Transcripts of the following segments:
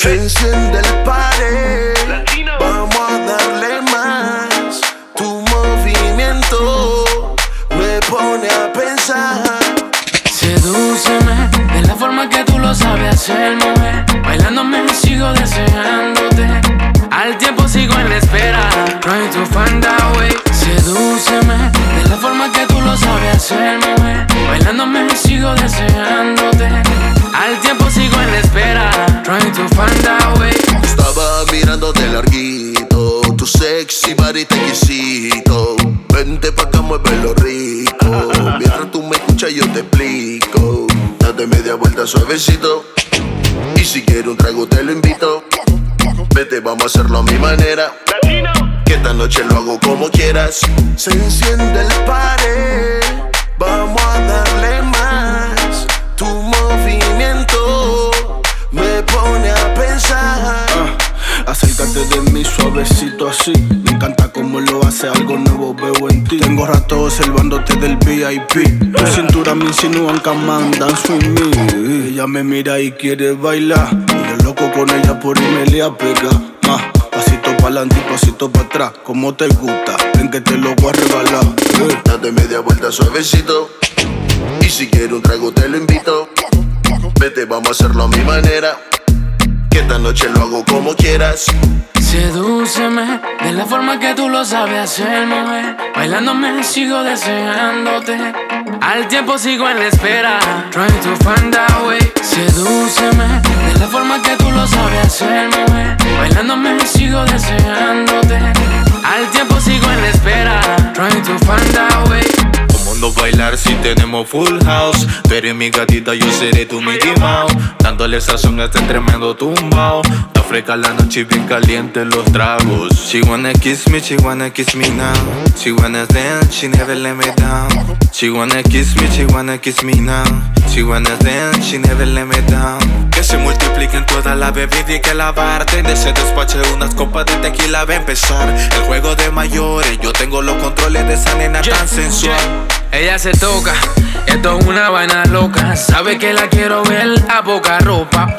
Se enciende el party, vamos a darle más. Tu movimiento me pone a pensar. Sedúceme de la forma que tú lo sabes hacer, mujer. Bailándome sigo deseándote. Al tiempo sigo en la espera, trying to find a way. Sedúceme de la forma que tú lo sabes hacer, mujer. Bailándome sigo deseándote. Al tiempo sigo en la espera, trying to find a way. Estaba mirando de larguito, tu sexy body te quisito. Vente pa' acá, muévelo rico. Mientras tú me escuchas yo te explico. Date media vuelta suavecito. Y si quieres un trago te lo invito. Vete, vamos a hacerlo a mi manera. Que esta noche lo hago como quieras. Se enciende el party, vamos a darle más. Tu movimiento me pone a pensar. Acércate de mí suavecito así. Me encanta cómo lo hace, algo nuevo veo en ti. Tengo rato observándote del VIP. Tu cintura me insinúan, come on, dance with me. Ella me mira y quiere bailar, y yo loco con ella por irme le a pegar. Pasito pa'lante y pasito pa' atrás, como te gusta, ven que te lo voy a regalar. Date media vuelta suavecito. Y si quieres un trago te lo invito. Vete, vamos a hacerlo a mi manera. Que esta noche lo hago como quieras. Sedúceme de la forma que tú lo sabes hacer, mujer. Bailándome sigo deseándote. Al tiempo sigo en la espera, trying to find a way. Sedúceme de la forma que tú lo sabes hacer, mujer. Bailándome sigo deseándote. Al tiempo sigo en la espera, trying to find a way. ¿Cómo no bailar si tenemos full house? Tú eres mi gatita, yo seré tu Mickey Mouse. Dándole sazón a este tremendo tumbao. Está fresca la noche y bien caliente los tragos. She wanna kiss me now. She wanna dance, she never let me down. She wanna kiss me now. She wanna dance, she never let me down. Que se multipliquen toda la bebida y que la bartender se despache unas copas de tequila va a empezar. El juego de mayores, yo tengo los controles de esa nena tan sensual. Ella se toca, esto es una vaina loca. Sabe que la quiero ver a poca ropa.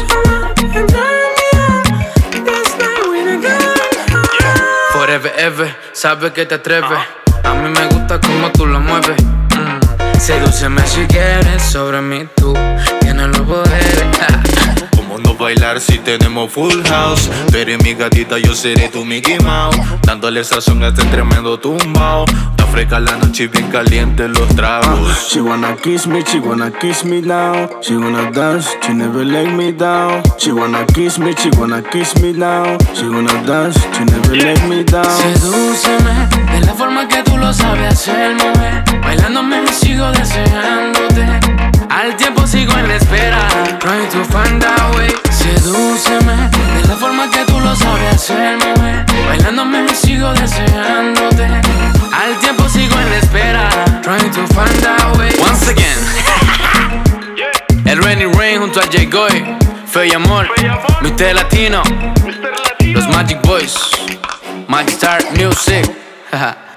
Forever ever, sabe que te atreves. A mí me gusta como tú lo mueves. Sedúceme si quieres, sobre mí tú tienes los poderes. ¿Cómo no bailar si tenemos full house? Tú eres mi gatita, yo seré tu Mickey Mouse. Dándole sazón a este tremendo tumbao. Está fresca la noche y bien caliente los tragos. She wanna kiss me now. She wanna dance, she never let me down. She wanna kiss me now. She wanna dance, she never let me down. Sedúceme de la forma que tú lo sabes hacer, mujer. Bailándome sigo deseándote. Al tiempo sigo en la espera, trying to find a way. Sedúceme de la forma que tú lo sabes hacer, mujer. Bailándome sigo deseándote. Al tiempo sigo en la espera, trying to find a way. Once again, el Rainy Rain junto a J. Goy, Fe y Amor, Mr. Latino, los Magic Boys, Magic Star Music.